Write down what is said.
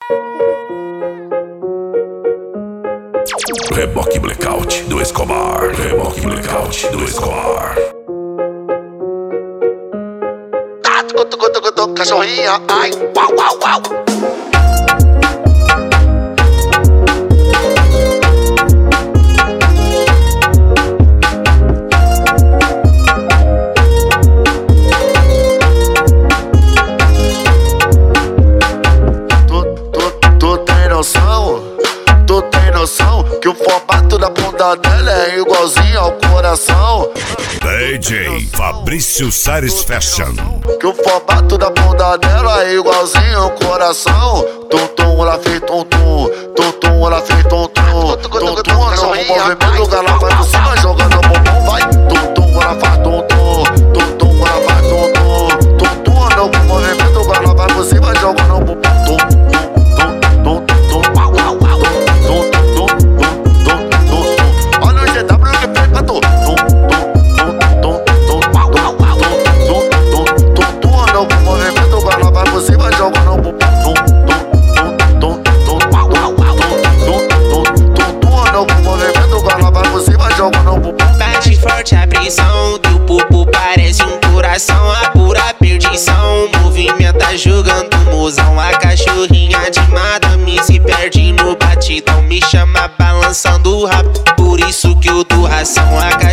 Reboque Blackout do Escobar. Reboque Blackout do Escobar. Cachorrinha, ai, uau, uau, uau. Tu tem noção que o formato da bunda dela é igualzinho ao coração? DJ Fabrício Sares Fashion. Que o formato da bunda dela é igualzinho ao coração. Tum-tum, ela fez tum-tum. Tum-tum, ela fez tum-tum. Tum-tum, ela no movimento, ela vai por cima jogando o bumbum, vai. Tum-tum, ela faz tum-tum. Tum-tum, ela faz tum-tum. Tum-tum, ela no movimento, ela vai por cima jogando o bumbum. Olha o GW que fez pra tu. Bate forte a pressão do pupu, parece um coração, a pura perdição. Movimenta jogando mozão, a cachorrinha de madame se perde no batidão. Me chama balançando o rabo, por isso que eu dou ração. A